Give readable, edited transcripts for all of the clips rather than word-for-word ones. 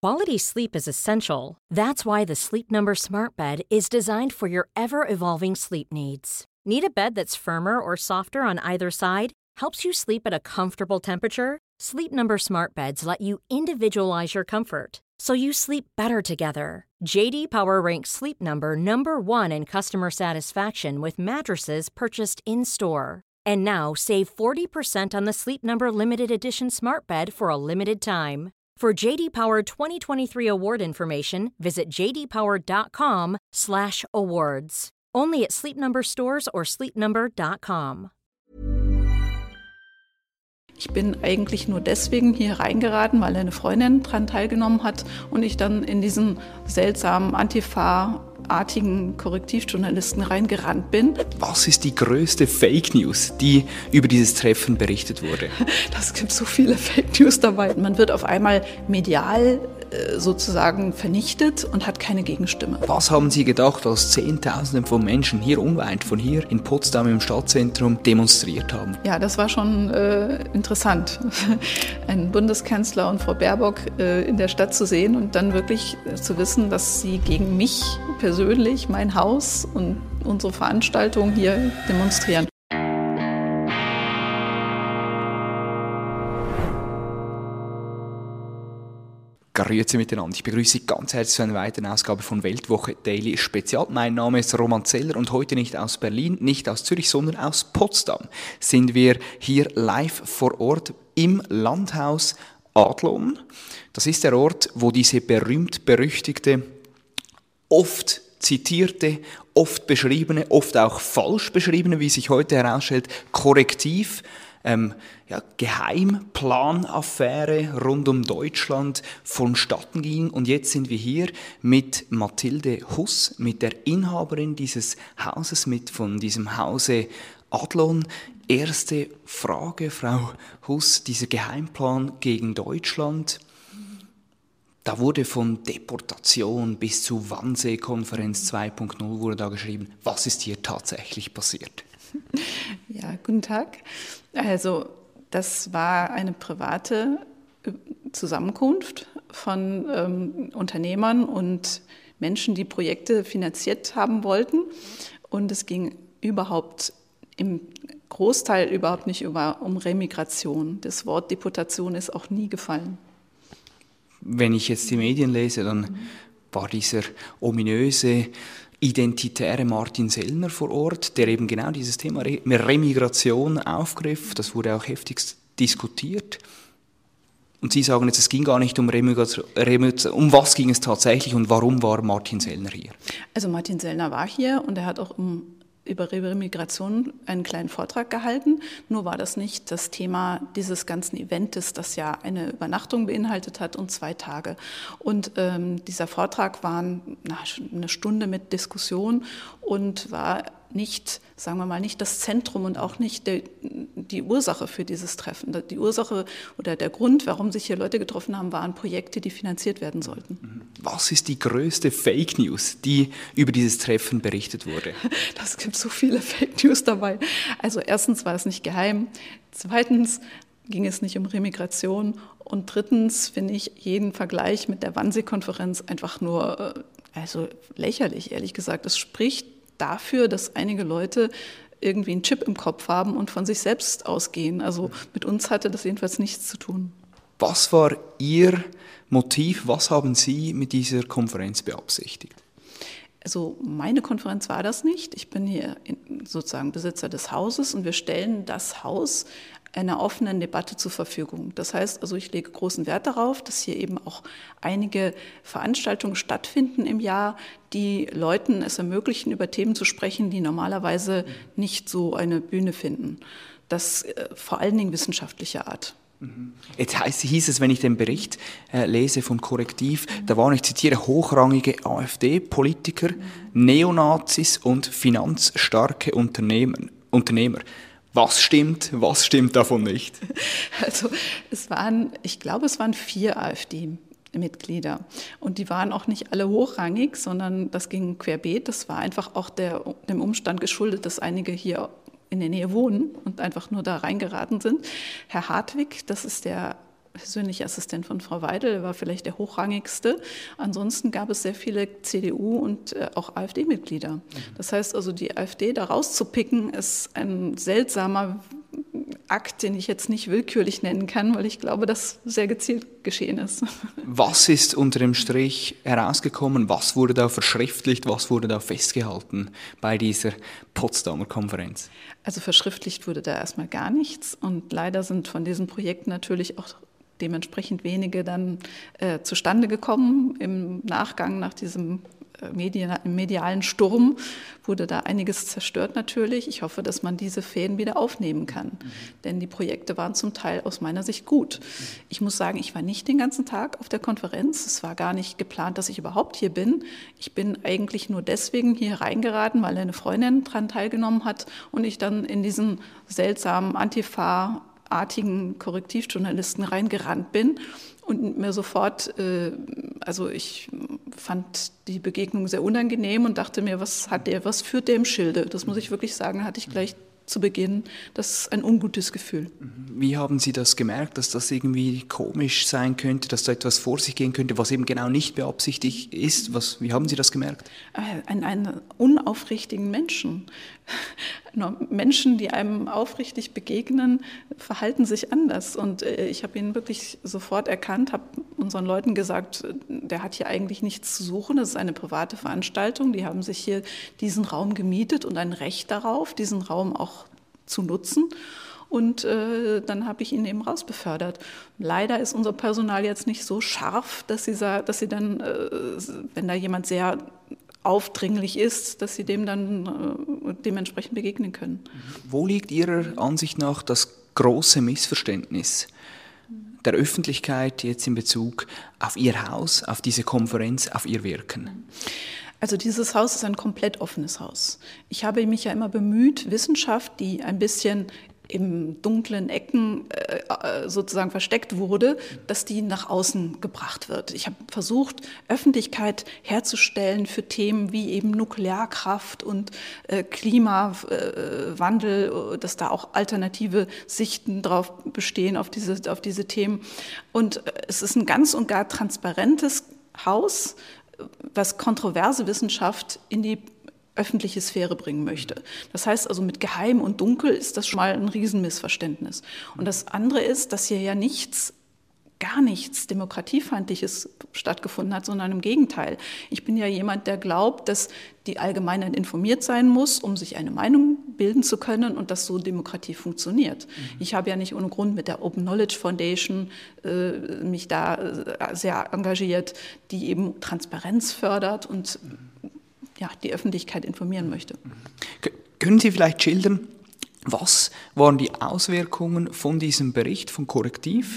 Quality sleep is essential. That's why the Sleep Number Smart Bed is designed for your ever-evolving sleep needs. Need a bed that's firmer or softer on either side? Helps you sleep at a comfortable temperature? Sleep Number Smart Beds let you individualize your comfort, so you sleep better together. J.D. Power ranks Sleep Number number one in customer satisfaction with mattresses purchased in-store. And now, save 40% on the Sleep Number Limited Edition Smart Bed for a limited time. For J.D. Power 2023 award information, visit jdpower.com/awards. Only at Sleep Number stores or sleepnumber.com. Ich bin eigentlich nur deswegen hier reingeraten, weil eine Freundin daran teilgenommen hat und ich dann in diesen seltsamen Antifa-artigen Korrektivjournalisten reingerannt bin. Was ist die größte Fake News, die über dieses Treffen berichtet wurde? Das gibt so viele Fake News dabei. Man wird auf einmal medial sozusagen vernichtet und hat keine Gegenstimme. Was haben Sie gedacht, als Zehntausende von Menschen hier unweit von hier in Potsdam im Stadtzentrum demonstriert haben? Ja, das war schon interessant, einen Bundeskanzler und Frau Baerbock in der Stadt zu sehen und dann wirklich zu wissen, dass sie gegen mich persönlich, mein Haus und unsere Veranstaltung hier demonstrieren. Grüezi miteinander. Ich begrüße Sie ganz herzlich zu einer weiteren Ausgabe von Weltwoche Daily Spezial. Mein Name ist Roman Zeller und heute nicht aus Berlin, nicht aus Zürich, sondern aus Potsdam sind wir hier live vor Ort im Landhaus Adlon. Das ist der Ort, wo diese berühmt-berüchtigte, oft zitierte, oft beschriebene, oft auch falsch beschriebene, wie sich heute herausstellt, Korrektiv, Geheimplanaffäre rund um Deutschland vonstatten ging. Und jetzt sind wir hier mit Mathilde Huss, mit der Inhaberin dieses Hauses, von diesem Hause Adlon. Erste Frage, Frau Huss, dieser Geheimplan gegen Deutschland, da wurde von Deportation bis zu Wannsee-Konferenz 2.0 wurde da geschrieben. Was ist hier tatsächlich passiert? Ja, guten Tag. Also das war eine private Zusammenkunft von Unternehmern und Menschen, die Projekte finanziert haben wollten. Und es ging im Großteil überhaupt nicht um Remigration. Das Wort Deportation ist auch nie gefallen. Wenn ich jetzt die Medien lese, dann war dieser ominöse identitäre Martin Sellner vor Ort, der eben genau dieses Thema Remigration aufgriff. Das wurde auch heftigst diskutiert. Und Sie sagen jetzt, es ging gar nicht um Remigration. Um was ging es tatsächlich und warum war Martin Sellner hier? Also Martin Sellner war hier und er hat auch über Remigration einen kleinen Vortrag gehalten. Nur war das nicht das Thema dieses ganzen Eventes, das ja eine Übernachtung beinhaltet hat und 2 Tage. Und dieser Vortrag war eine Stunde mit Diskussion und war nicht, sagen wir mal, nicht das Zentrum und auch nicht die Ursache für dieses Treffen. Die Ursache oder der Grund, warum sich hier Leute getroffen haben, waren Projekte, die finanziert werden sollten. Was ist die größte Fake News, die über dieses Treffen berichtet wurde? Das gibt so viele Fake News dabei. Also erstens war es nicht geheim. Zweitens ging es nicht um Remigration. Und drittens finde ich jeden Vergleich mit der Wannsee-Konferenz einfach nur lächerlich, ehrlich gesagt. Es spricht dafür, dass einige Leute irgendwie einen Chip im Kopf haben und von sich selbst ausgehen. Also mit uns hatte das jedenfalls nichts zu tun. Was war Ihr Motiv? Was haben Sie mit dieser Konferenz beabsichtigt? Also meine Konferenz war das nicht. Ich bin hier sozusagen Besitzer des Hauses und wir stellen das Haus einer offenen Debatte zur Verfügung. Das heißt, also ich lege großen Wert darauf, dass hier eben auch einige Veranstaltungen stattfinden im Jahr, die Leuten es ermöglichen, über Themen zu sprechen, die normalerweise nicht so eine Bühne finden. Das vor allen Dingen wissenschaftlicher Art. Jetzt hieß es, wenn ich den Bericht lese vom Korrektiv, da waren, ich zitiere, hochrangige AfD-Politiker, Neonazis und finanzstarke Unternehmer. Was stimmt davon nicht? Also ich glaube, es waren 4 AfD-Mitglieder. Und die waren auch nicht alle hochrangig, sondern das ging querbeet. Das war einfach auch dem Umstand geschuldet, dass einige hier in der Nähe wohnen und einfach nur da reingeraten sind. Herr Hartwig, das ist der persönlicher Assistent von Frau Weidel, war vielleicht der hochrangigste. Ansonsten gab es sehr viele CDU- und auch AfD-Mitglieder. Das heißt also, die AfD da rauszupicken, ist ein seltsamer Akt, den ich jetzt nicht willkürlich nennen kann, weil ich glaube, dass sehr gezielt geschehen ist. Was ist unter dem Strich herausgekommen? Was wurde da verschriftlicht? Was wurde da festgehalten bei dieser Potsdamer Konferenz? Also verschriftlicht wurde da erstmal gar nichts und leider sind von diesen Projekten natürlich auch dementsprechend wenige dann zustande gekommen. Im Nachgang nach diesem medialen Sturm wurde da einiges zerstört natürlich. Ich hoffe, dass man diese Fäden wieder aufnehmen kann, denn die Projekte waren zum Teil aus meiner Sicht gut. Ich muss sagen, ich war nicht den ganzen Tag auf der Konferenz. Es war gar nicht geplant, dass ich überhaupt hier bin. Ich bin eigentlich nur deswegen hier reingeraten, weil eine Freundin daran teilgenommen hat und ich dann in diesen seltsamen Antifa-artigen Korrektivjournalisten reingerannt bin. Und mir sofort, also ich fand die Begegnung sehr unangenehm und dachte mir, was führt der im Schilde? Das muss ich wirklich sagen, hatte ich gleich zu Beginn. Das ist ein ungutes Gefühl. Wie haben Sie das gemerkt, dass das irgendwie komisch sein könnte, dass da etwas vor sich gehen könnte, was eben genau nicht beabsichtigt ist? Wie haben Sie das gemerkt? Einen unaufrichtigen Menschen. Menschen, die einem aufrichtig begegnen, verhalten sich anders. Und ich habe ihn wirklich sofort erkannt, habe unseren Leuten gesagt, der hat hier eigentlich nichts zu suchen, das ist eine private Veranstaltung. Die haben sich hier diesen Raum gemietet und ein Recht darauf, diesen Raum auch zu nutzen. Und dann habe ich ihn eben rausbefördert. Leider ist unser Personal jetzt nicht so scharf, dass sie dann, wenn da jemand sehr aufdringlich ist, dass sie dem dann dementsprechend begegnen können. Wo liegt Ihrer Ansicht nach das große Missverständnis der Öffentlichkeit jetzt in Bezug auf Ihr Haus, auf diese Konferenz, auf Ihr Wirken? Also dieses Haus ist ein komplett offenes Haus. Ich habe mich ja immer bemüht, Wissenschaft, die ein bisschen im dunklen Ecken sozusagen versteckt wurde, dass die nach außen gebracht wird. Ich habe versucht, Öffentlichkeit herzustellen für Themen wie eben Nuklearkraft und Klimawandel, dass da auch alternative Sichten drauf bestehen, auf diese Themen. Und es ist ein ganz und gar transparentes Haus, was kontroverse Wissenschaft in die öffentliche Sphäre bringen möchte. Das heißt also, mit Geheim und Dunkel ist das schon mal ein Riesenmissverständnis. Und das andere ist, dass hier ja gar nichts Demokratiefeindliches stattgefunden hat, sondern im Gegenteil. Ich bin ja jemand, der glaubt, dass die Allgemeinheit informiert sein muss, um sich eine Meinung bilden zu können und dass so Demokratie funktioniert. Ich habe ja nicht ohne Grund mit der Open Knowledge Foundation mich da sehr engagiert, die eben Transparenz fördert und die Öffentlichkeit informieren möchte. Können Sie vielleicht schildern, was waren die Auswirkungen von diesem Bericht von Korrektiv?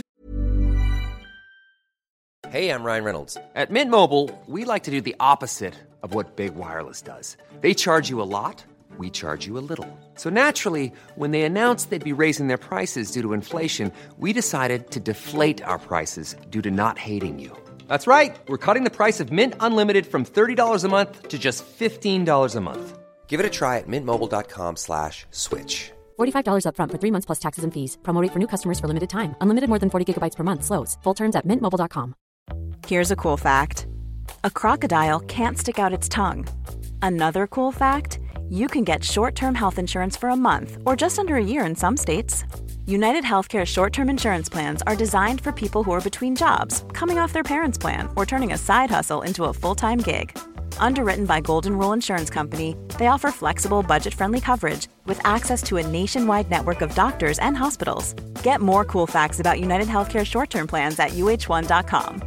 Hey, I'm Ryan Reynolds. At Mint Mobile, we like to do the opposite of what Big Wireless does. They charge you a lot, we charge you a little. So naturally, when they announced they'd be raising their prices due to inflation, we decided to deflate our prices due to not hating you. That's right. We're cutting the price of Mint Unlimited from $30 a month to just $15 a month. Give it a try at mintmobile.com/switch. $45 up front for 3 months plus taxes and fees. Promo rate for new customers for limited time. Unlimited more than 40 gigabytes per month. Slows full terms at mintmobile.com. Here's a cool fact. A crocodile can't stick out its tongue. Another cool fact, you can get short-term health insurance for a month or just under a year in some states. United Healthcare short-term insurance plans are designed for people who are between jobs, coming off their parents' plan, or turning a side hustle into a full-time gig. Underwritten by Golden Rule Insurance Company, they offer flexible, budget-friendly coverage with access to a nationwide network of doctors and hospitals. Get more cool facts about United Healthcare short-term plans at uh1.com.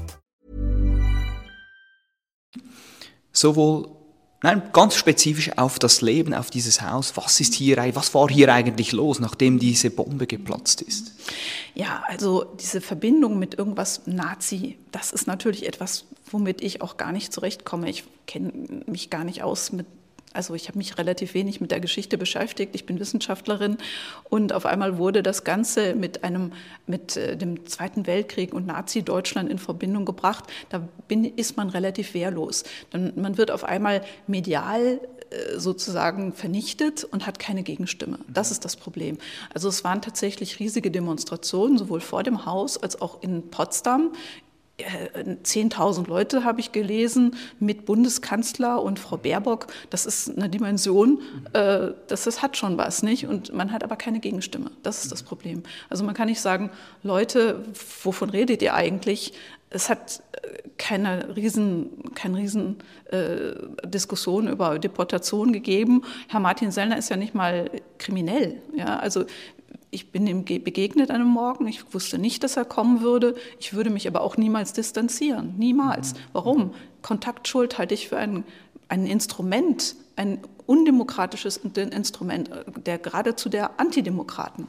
Ganz spezifisch auf das Leben, auf dieses Haus. Was war hier eigentlich los, nachdem diese Bombe geplatzt ist? Ja, also diese Verbindung mit irgendwas Nazi, das ist natürlich etwas, womit ich auch gar nicht zurechtkomme. Ich kenne mich gar nicht aus mit. Also ich habe mich relativ wenig mit der Geschichte beschäftigt, ich bin Wissenschaftlerin und auf einmal wurde das Ganze mit dem Zweiten Weltkrieg und Nazi-Deutschland in Verbindung gebracht. Da ist man relativ wehrlos. Man wird auf einmal medial sozusagen vernichtet und hat keine Gegenstimme. Das ist das Problem. Also es waren tatsächlich riesige Demonstrationen, sowohl vor dem Haus als auch in Potsdam. 10.000 Leute habe ich gelesen mit Bundeskanzler und Frau Baerbock. Das ist eine Dimension, das hat schon was, nicht? Und man hat aber keine Gegenstimme. Das ist das Problem. Also man kann nicht sagen, Leute, wovon redet ihr eigentlich? Es hat keine riesen Diskussion über Deportation gegeben. Herr Martin Sellner ist ja nicht mal kriminell. Ja? Also ich bin ihm begegnet einem Morgen. Ich wusste nicht, dass er kommen würde. Ich würde mich aber auch niemals distanzieren. Niemals. Warum? Kontaktschuld halte ich für ein Instrument, ein undemokratisches Instrument, geradezu der Antidemokraten.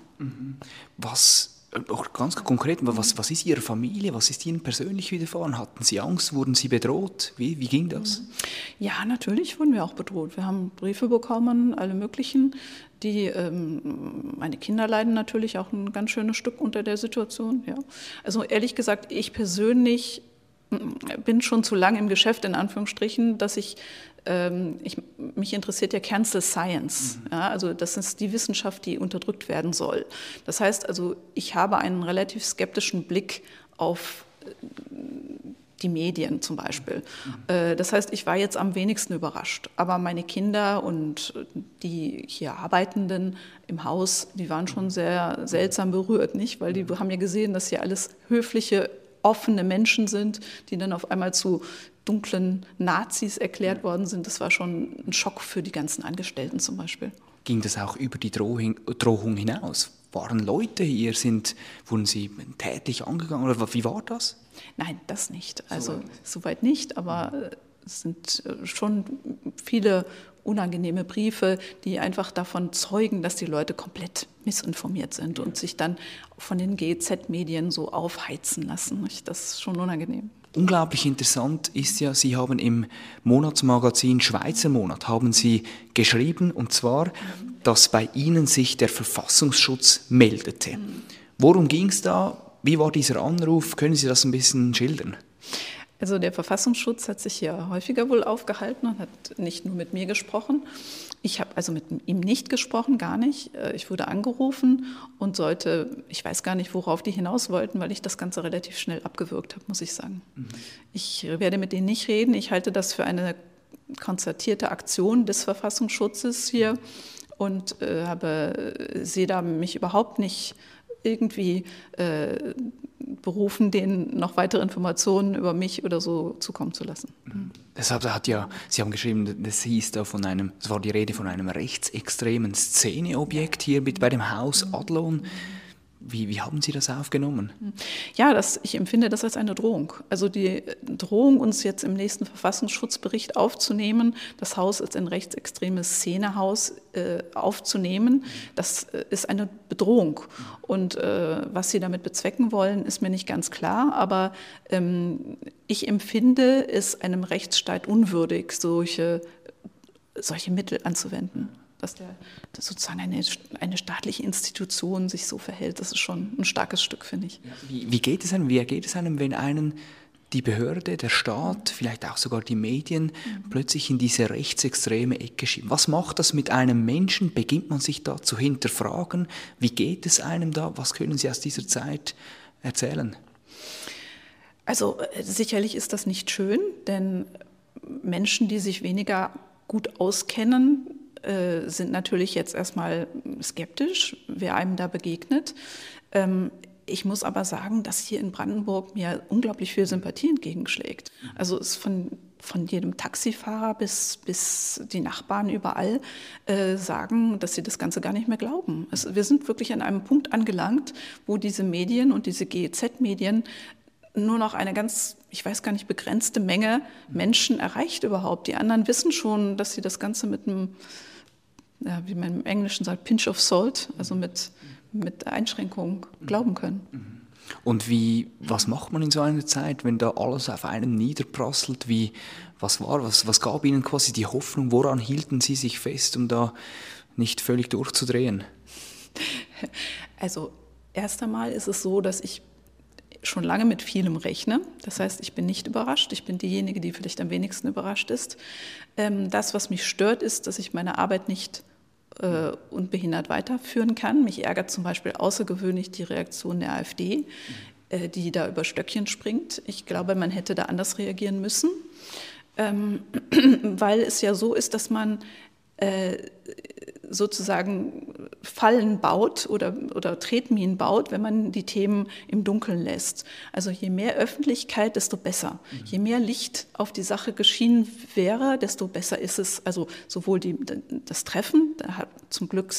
Auch ganz konkret, was ist Ihre Familie, was ist Ihnen persönlich widerfahren? Hatten Sie Angst, wurden Sie bedroht? Wie ging das? Ja, natürlich wurden wir auch bedroht. Wir haben Briefe bekommen, alle möglichen. Meine Kinder leiden natürlich auch ein ganz schönes Stück unter der Situation. Ja. Also ehrlich gesagt, ich persönlich bin schon zu lange im Geschäft, in Anführungsstrichen, dass mich interessiert ja Cancel Science. Ja, also das ist die Wissenschaft, die unterdrückt werden soll. Das heißt also, ich habe einen relativ skeptischen Blick auf die Medien zum Beispiel. Das heißt, ich war jetzt am wenigsten überrascht. Aber meine Kinder und die hier Arbeitenden im Haus, die waren schon sehr seltsam berührt, nicht? Weil die haben ja gesehen, dass hier alles höfliche, offene Menschen sind, die dann auf einmal zu dunklen Nazis erklärt worden sind. Das war schon ein Schock für die ganzen Angestellten zum Beispiel. Ging das auch über die Drohung hinaus? Waren Leute hier, wurden sie tätlich angegangen oder wie war das? Nein, das nicht. Also soweit nicht, aber es sind schon viele unangenehme Briefe, die einfach davon zeugen, dass die Leute komplett missinformiert sind und sich dann von den GEZ-Medien so aufheizen lassen. Das ist schon unangenehm. Unglaublich interessant ist ja, Sie haben im Monatsmagazin Schweizer Monat haben Sie geschrieben, und zwar, dass bei Ihnen sich der Verfassungsschutz meldete. Worum ging es da? Wie war dieser Anruf? Können Sie das ein bisschen schildern? Also der Verfassungsschutz hat sich hier häufiger wohl aufgehalten und hat nicht nur mit mir gesprochen. Ich habe also mit ihm nicht gesprochen, gar nicht. Ich wurde angerufen und ich weiß gar nicht, worauf die hinaus wollten, weil ich das Ganze relativ schnell abgewürgt habe, muss ich sagen. Ich werde mit denen nicht reden. Ich halte das für eine konzertierte Aktion des Verfassungsschutzes hier und sehe da mich überhaupt nicht irgendwie berufen, denen noch weitere Informationen über mich oder so zukommen zu lassen. Deshalb Sie haben geschrieben, es war die Rede von einem rechtsextremen Szeneobjekt hier bei dem Haus Adlon. Wie haben Sie das aufgenommen? Ja, ich empfinde das als eine Drohung. Also die Drohung, uns jetzt im nächsten Verfassungsschutzbericht aufzunehmen, das Haus als ein rechtsextremes Szenehaus aufzunehmen, das ist eine Bedrohung. Und was Sie damit bezwecken wollen, ist mir nicht ganz klar. Aber ich empfinde es einem Rechtsstaat unwürdig, solche Mittel anzuwenden. Dass sozusagen eine staatliche Institution sich so verhält, das ist schon ein starkes Stück, finde ich. Wie geht es einem, wenn einen die Behörde, der Staat, vielleicht auch sogar die Medien plötzlich in diese rechtsextreme Ecke schieben? Was macht das mit einem Menschen? Beginnt man sich da zu hinterfragen? Wie geht es einem da? Was können Sie aus dieser Zeit erzählen? Also sicherlich ist das nicht schön, denn Menschen, die sich weniger gut auskennen, sind natürlich jetzt erstmal skeptisch, wer einem da begegnet. Ich muss aber sagen, dass hier in Brandenburg mir unglaublich viel Sympathie entgegenschlägt. Also es von jedem Taxifahrer bis die Nachbarn überall sagen, dass sie das Ganze gar nicht mehr glauben. Also wir sind wirklich an einem Punkt angelangt, wo diese Medien und diese GEZ-Medien nur noch eine ganz, ich weiß gar nicht, begrenzte Menge Menschen erreicht überhaupt. Die anderen wissen schon, dass sie das Ganze mit einem, wie man im Englischen sagt, Pinch of Salt, also mit Einschränkungen glauben können. Und was macht man in so einer Zeit, wenn da alles auf einen niederprasselt? Was gab Ihnen quasi die Hoffnung? Woran hielten Sie sich fest, um da nicht völlig durchzudrehen? Also erst einmal ist es so, dass ich schon lange mit vielem rechne. Das heißt, ich bin nicht überrascht. Ich bin diejenige, die vielleicht am wenigsten überrascht ist. Das, was mich stört, ist, dass ich meine Arbeit nicht unbehindert weiterführen kann. Mich ärgert zum Beispiel außergewöhnlich die Reaktion der AfD, die da über Stöckchen springt. Ich glaube, man hätte da anders reagieren müssen, weil es ja so ist, dass man sozusagen Fallen baut oder Tretminen baut, wenn man die Themen im Dunkeln lässt. Also je mehr Öffentlichkeit, desto besser. Je mehr Licht auf die Sache geschienen wäre, desto besser ist es. Also sowohl das Treffen, da hat zum Glück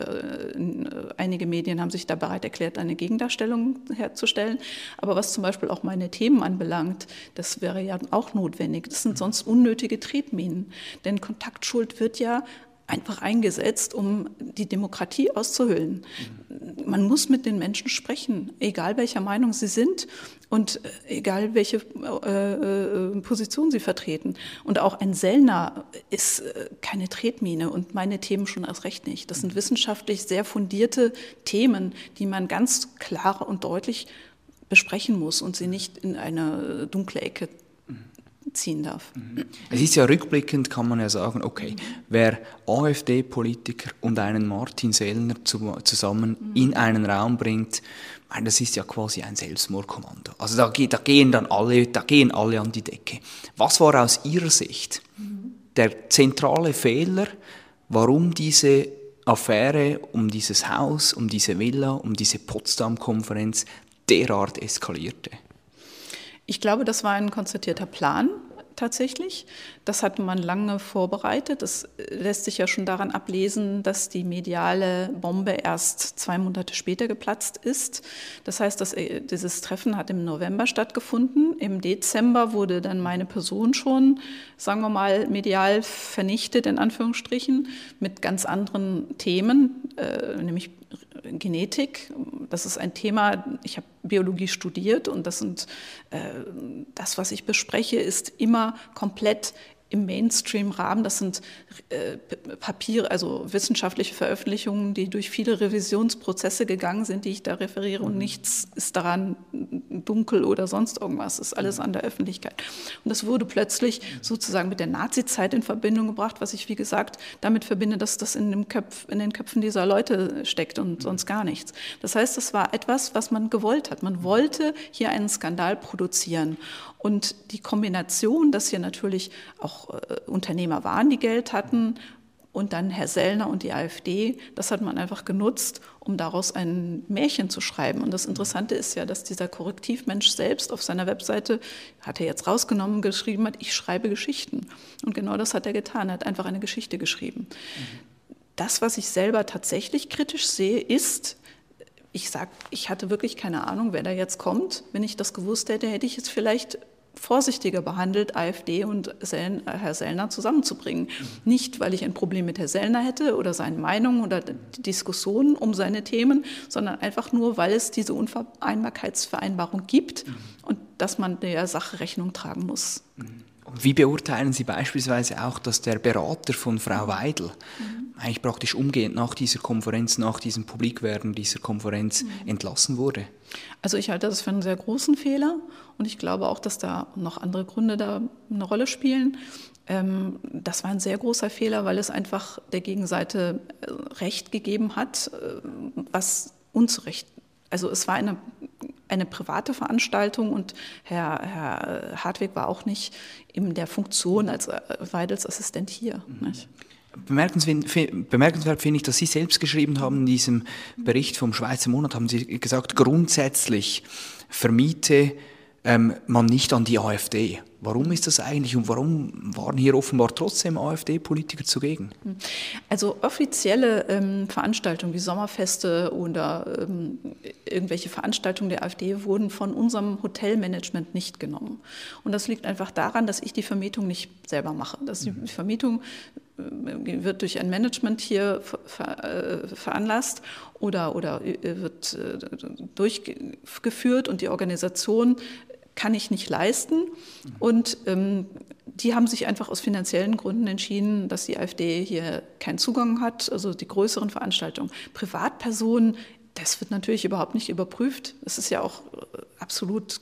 einige Medien haben sich da bereit erklärt, eine Gegendarstellung herzustellen. Aber was zum Beispiel auch meine Themen anbelangt, das wäre ja auch notwendig. Das sind sonst unnötige Tretminen. Denn Kontaktschuld wird ja einfach eingesetzt, um die Demokratie auszuhöhlen. Man muss mit den Menschen sprechen, egal welcher Meinung sie sind und egal welche Position sie vertreten. Und auch ein Sellner ist keine Tretmine und meine Themen schon erst recht nicht. Das sind wissenschaftlich sehr fundierte Themen, die man ganz klar und deutlich besprechen muss und sie nicht in eine dunkle Ecke ziehen darf. Es ist ja rückblickend, kann man ja sagen, okay, wer AfD-Politiker und einen Martin Sellner zusammen in einen Raum bringt, das ist ja quasi ein Selbstmordkommando. Also da gehen alle an die Decke. Was war aus Ihrer Sicht der zentrale Fehler, warum diese Affäre um dieses Haus, um diese Villa, um diese Potsdam-Konferenz derart eskalierte? Ich glaube, das war ein konzertierter Plan tatsächlich. Das hatte man lange vorbereitet. Das lässt sich ja schon daran ablesen, dass die mediale Bombe erst 2 Monate später geplatzt ist. Das heißt, dieses Treffen hat im November stattgefunden. Im Dezember wurde dann meine Person schon, sagen wir mal, medial vernichtet, in Anführungsstrichen, mit ganz anderen Themen, nämlich Genetik. Das ist ein Thema, ich habe Biologie studiert und das was ich bespreche, ist immer komplett im Mainstream-Rahmen. Das sind Papiere, also wissenschaftliche Veröffentlichungen, die durch viele Revisionsprozesse gegangen sind, die ich da referiere und nichts ist daran dunkel oder sonst irgendwas. Das ist alles an der Öffentlichkeit. Und das wurde plötzlich sozusagen mit der Nazi-Zeit in Verbindung gebracht, was ich, wie gesagt, damit verbinde, dass das in den Köpfen dieser Leute steckt und sonst gar nichts. Das heißt, das war etwas, was man gewollt hat. Man wollte hier einen Skandal produzieren. Und die Kombination, dass hier natürlich auch Unternehmer waren, die Geld hatten, und dann Herr Sellner und die AfD, das hat man einfach genutzt, um daraus ein Märchen zu schreiben. Und das Interessante ist ja, dass dieser Korrektivmensch selbst auf seiner Webseite, hat er jetzt rausgenommen, geschrieben hat, ich schreibe Geschichten. Und genau das hat er getan, er hat einfach eine Geschichte geschrieben. Das, was ich selber tatsächlich kritisch sehe, ist, ich hatte wirklich keine Ahnung, wer da jetzt kommt. Wenn ich das gewusst hätte, hätte ich es vielleicht vorsichtiger behandelt, AfD und Herr Sellner zusammenzubringen. Nicht, weil ich ein Problem mit Herrn Sellner hätte oder seinen Meinungen oder die Diskussionen um seine Themen, sondern einfach nur, weil es diese Unvereinbarkeitsvereinbarung gibt und dass man der Sache Rechnung tragen muss. Wie beurteilen Sie beispielsweise auch, dass der Berater von Frau Weidel eigentlich praktisch umgehend nach dieser Konferenz, nach diesem Publikwerden dieser Konferenz entlassen wurde? Also ich halte das für einen sehr großen Fehler und ich glaube auch, dass da noch andere Gründe da eine Rolle spielen. Das war ein sehr großer Fehler, weil es einfach der Gegenseite Recht gegeben hat, was unzurecht. Also es war eine private Veranstaltung und Herr Hartwig war auch nicht in der Funktion als Weidels Assistent hier. Nicht? Bemerkenswert finde ich, dass Sie selbst geschrieben haben, in diesem Bericht vom Schweizer Monat haben Sie gesagt, grundsätzlich vermiete man nicht an die AfD. Warum ist das eigentlich und warum waren hier offenbar trotzdem AfD-Politiker zugegen? Also offizielle Veranstaltungen wie Sommerfeste oder irgendwelche Veranstaltungen der AfD wurden von unserem Hotelmanagement nicht genommen. Und das liegt einfach daran, dass ich die Vermietung nicht selber mache. Die Vermietung wird durch ein Management hier veranlasst oder wird durchgeführt und die Organisation kann ich nicht leisten. Und die haben sich einfach aus finanziellen Gründen entschieden, dass die AfD hier keinen Zugang hat, also die größeren Veranstaltungen. Privatpersonen Das wird natürlich überhaupt nicht überprüft. Es ist ja auch absolut,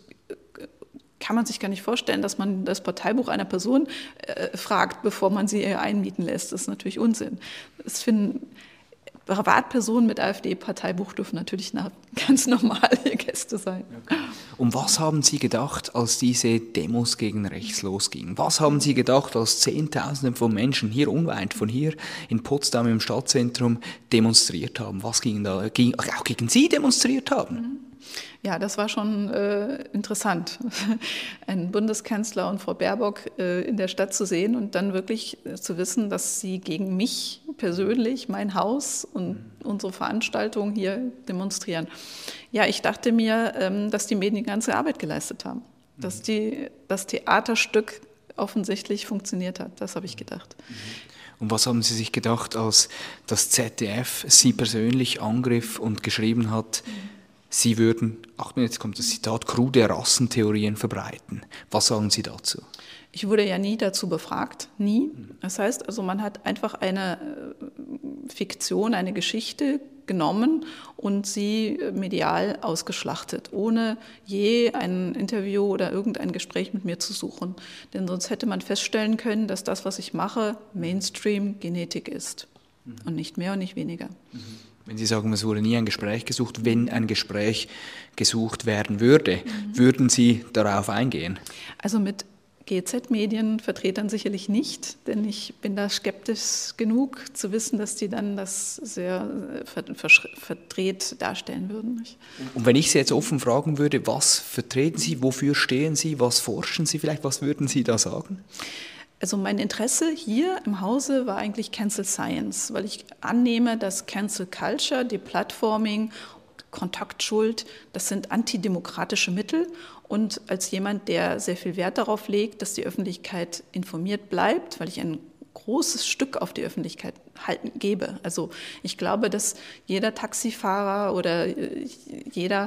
kann man sich gar nicht vorstellen, dass man das Parteibuch einer Person fragt, bevor man sie einmieten lässt. Das ist natürlich Unsinn. Das finden Privatpersonen mit AfD-Parteibuch dürfen natürlich ganz normale Gäste sein. Okay. Und was haben Sie gedacht, als diese Demos gegen rechts losgingen? Was haben Sie gedacht, als Zehntausende von Menschen hier unweit von hier in Potsdam im Stadtzentrum demonstriert haben? Was auch gegen Sie demonstriert haben? Ja, das war schon interessant, einen Bundeskanzler und Frau Baerbock in der Stadt zu sehen und dann wirklich zu wissen, dass sie gegen mich persönlich, mein Haus und unsere Veranstaltung hier demonstrieren. Ja, ich dachte mir, dass die Medien die ganze Arbeit geleistet haben, dass das Theaterstück offensichtlich funktioniert hat. Das habe ich gedacht. Und was haben Sie sich gedacht, als das ZDF Sie persönlich angriff und geschrieben hat, Sie würden, Achtung, jetzt kommt das Zitat, krude Rassentheorien verbreiten. Was sagen Sie dazu? Ich wurde ja nie dazu befragt, nie. Das heißt also, man hat einfach eine Fiktion, eine Geschichte genommen und sie medial ausgeschlachtet, ohne je ein Interview oder irgendein Gespräch mit mir zu suchen. Denn sonst hätte man feststellen können, dass das, was ich mache, Mainstream-Genetik ist. Und nicht mehr und nicht weniger. Wenn Sie sagen, es wurde nie ein Gespräch gesucht, wenn ein Gespräch gesucht werden würde, würden Sie darauf eingehen? Also mit GZ-Medienvertretern sicherlich nicht, denn ich bin da skeptisch genug zu wissen, dass die dann das sehr verdreht darstellen würden. Und wenn ich Sie jetzt offen fragen würde, was vertreten Sie, wofür stehen Sie, was forschen Sie vielleicht, was würden Sie da sagen? Also mein Interesse hier im Hause war eigentlich Cancel Science, weil ich annehme, dass Cancel Culture, Deplatforming, Kontaktschuld, das sind antidemokratische Mittel. Und als jemand, der sehr viel Wert darauf legt, dass die Öffentlichkeit informiert bleibt, weil ich ein großes Stück auf die Öffentlichkeit gebe. Also ich glaube, dass jeder Taxifahrer oder jeder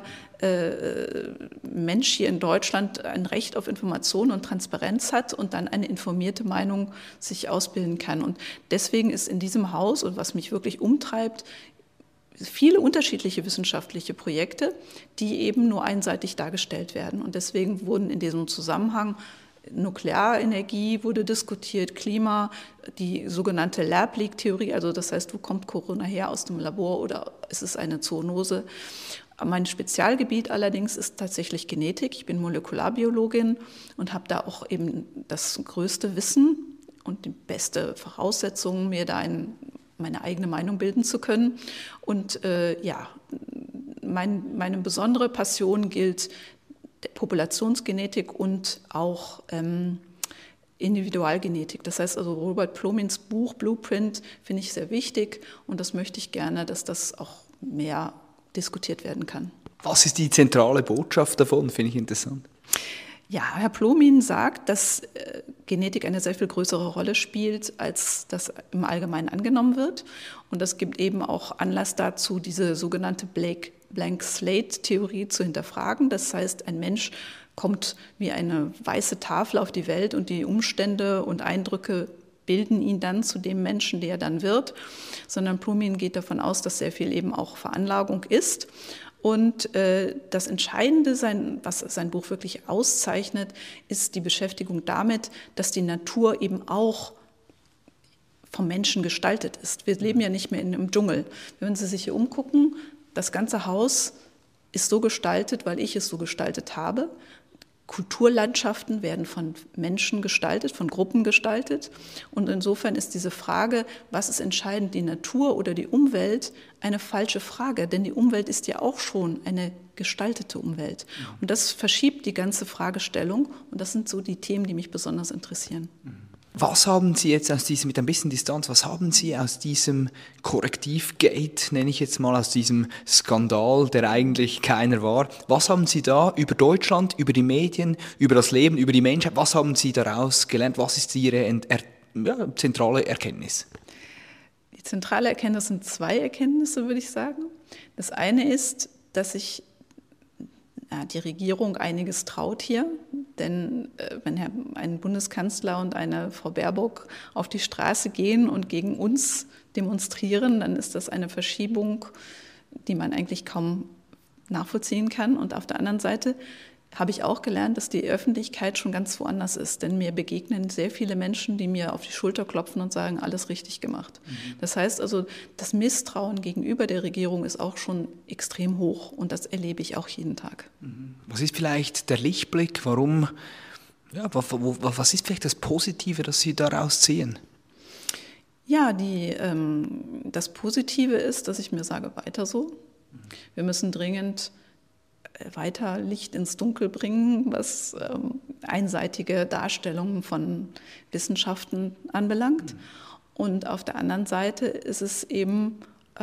Mensch hier in Deutschland ein Recht auf Information und Transparenz hat und dann eine informierte Meinung sich ausbilden kann. Und deswegen ist in diesem Haus, und was mich wirklich umtreibt, viele unterschiedliche wissenschaftliche Projekte, die eben nur einseitig dargestellt werden. Und deswegen wurden in diesem Zusammenhang Nuklearenergie wurde diskutiert, Klima, die sogenannte Lab-Leak-Theorie, also das heißt, wo kommt Corona her, aus dem Labor oder ist es eine Zoonose? Mein Spezialgebiet allerdings ist tatsächlich Genetik. Ich bin Molekularbiologin und habe da auch eben das größte Wissen und die beste Voraussetzung, mir da meine eigene Meinung bilden zu können. Und meine besondere Passion gilt Populationsgenetik und auch Individualgenetik. Das heißt also, Robert Plomins Buch Blueprint finde ich sehr wichtig und das möchte ich gerne, dass das auch mehr diskutiert werden kann. Was ist die zentrale Botschaft davon? Finde ich interessant. Ja, Herr Plomin sagt, dass Genetik eine sehr viel größere Rolle spielt, als das im Allgemeinen angenommen wird. Und das gibt eben auch Anlass dazu, diese sogenannte Blank-Slate-Theorie zu hinterfragen. Das heißt, ein Mensch kommt wie eine weiße Tafel auf die Welt und die Umstände und Eindrücke bilden ihn dann zu dem Menschen, der er dann wird. Sondern Plomin geht davon aus, dass sehr viel eben auch Veranlagung ist. Und das Entscheidende, was sein Buch wirklich auszeichnet, ist die Beschäftigung damit, dass die Natur eben auch vom Menschen gestaltet ist. Wir leben ja nicht mehr in einem Dschungel. Wenn Sie sich hier umgucken, das ganze Haus ist so gestaltet, weil ich es so gestaltet habe. Kulturlandschaften werden von Menschen gestaltet, von Gruppen gestaltet. Und insofern ist diese Frage, was ist entscheidend, die Natur oder die Umwelt, eine falsche Frage. Denn die Umwelt ist ja auch schon eine gestaltete Umwelt. Und das verschiebt die ganze Fragestellung. Und das sind so die Themen, die mich besonders interessieren. Was haben Sie jetzt aus diesem, mit ein bisschen Distanz, was haben Sie aus diesem Korrektivgate, nenne ich jetzt mal, aus diesem Skandal, der eigentlich keiner war, was haben Sie da über Deutschland, über die Medien, über das Leben, über die Menschheit, was haben Sie daraus gelernt? Was ist Ihre zentrale Erkenntnis? Die zentrale Erkenntnis sind zwei Erkenntnisse, würde ich sagen. Das eine ist, dass sich die Regierung einiges traut hier, denn wenn ein Bundeskanzler und eine Frau Baerbock auf die Straße gehen und gegen uns demonstrieren, dann ist das eine Verschiebung die man eigentlich kaum nachvollziehen kann. Und auf der anderen Seite habe ich auch gelernt, dass die Öffentlichkeit schon ganz woanders ist. Denn mir begegnen sehr viele Menschen, die mir auf die Schulter klopfen und sagen, alles richtig gemacht. Das heißt also, das Misstrauen gegenüber der Regierung ist auch schon extrem hoch. Und das erlebe ich auch jeden Tag. Was ist vielleicht der Lichtblick? Warum? Ja, was ist vielleicht das Positive, das Sie daraus ziehen? Ja, das Positive ist, dass ich mir sage, weiter so. Wir müssen dringend weiter Licht ins Dunkel bringen, was einseitige Darstellungen von Wissenschaften anbelangt. Und auf der anderen Seite ist es eben,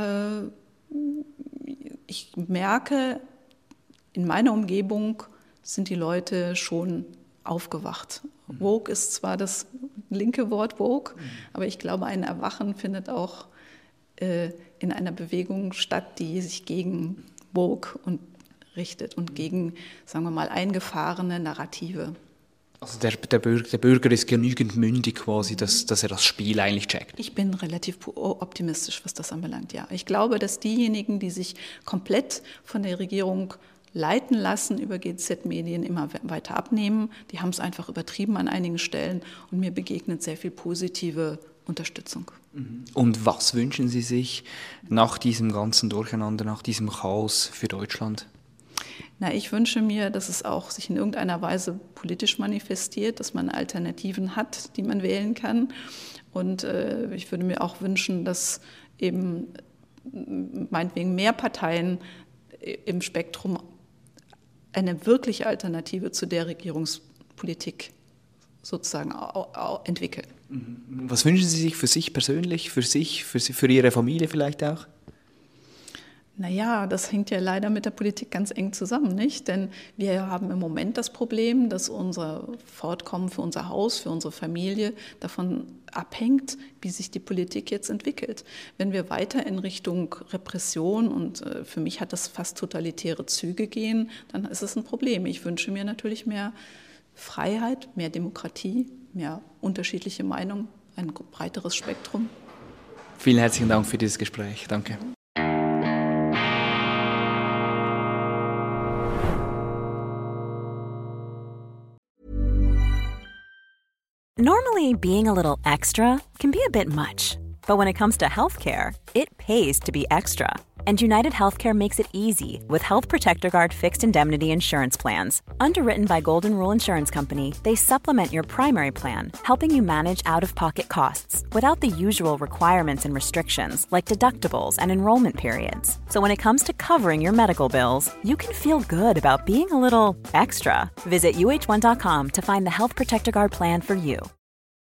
ich merke, in meiner Umgebung sind die Leute schon aufgewacht. Woke ist zwar das linke Wort woke, aber ich glaube, ein Erwachen findet auch in einer Bewegung statt, die sich gegen woke richtet und gegen, sagen wir mal, eingefahrene Narrative. Also der Bürger ist genügend mündig quasi, dass er das Spiel eigentlich checkt. Ich bin relativ optimistisch, was das anbelangt, ja. Ich glaube, dass diejenigen, die sich komplett von der Regierung leiten lassen, über GZ-Medien immer weiter abnehmen, die haben es einfach übertrieben an einigen Stellen und mir begegnet sehr viel positive Unterstützung. Und was wünschen Sie sich nach diesem ganzen Durcheinander, nach diesem Chaos für Deutschland? Ich wünsche mir, dass es auch sich in irgendeiner Weise politisch manifestiert, dass man Alternativen hat, die man wählen kann. Und ich würde mir auch wünschen, dass eben meinetwegen mehr Parteien im Spektrum eine wirkliche Alternative zu der Regierungspolitik sozusagen entwickeln. Was wünschen Sie sich für sich persönlich, für Ihre Familie vielleicht auch? Das hängt ja leider mit der Politik ganz eng zusammen, nicht? Denn wir haben im Moment das Problem, dass unser Fortkommen für unser Haus, für unsere Familie davon abhängt, wie sich die Politik jetzt entwickelt. Wenn wir weiter in Richtung Repression und für mich hat das fast totalitäre Züge gehen, dann ist es ein Problem. Ich wünsche mir natürlich mehr Freiheit, mehr Demokratie, mehr unterschiedliche Meinungen, ein breiteres Spektrum. Vielen herzlichen Dank für dieses Gespräch. Danke. Normally, being a little extra can be a bit much, but when it comes to healthcare, it pays to be extra. And United Healthcare makes it easy with Health Protector Guard fixed indemnity insurance plans. Underwritten by Golden Rule Insurance Company, they supplement your primary plan, helping you manage out-of-pocket costs without the usual requirements and restrictions like deductibles and enrollment periods. So when it comes to covering your medical bills, you can feel good about being a little extra. Visit uh1.com to find the Health Protector Guard plan for you.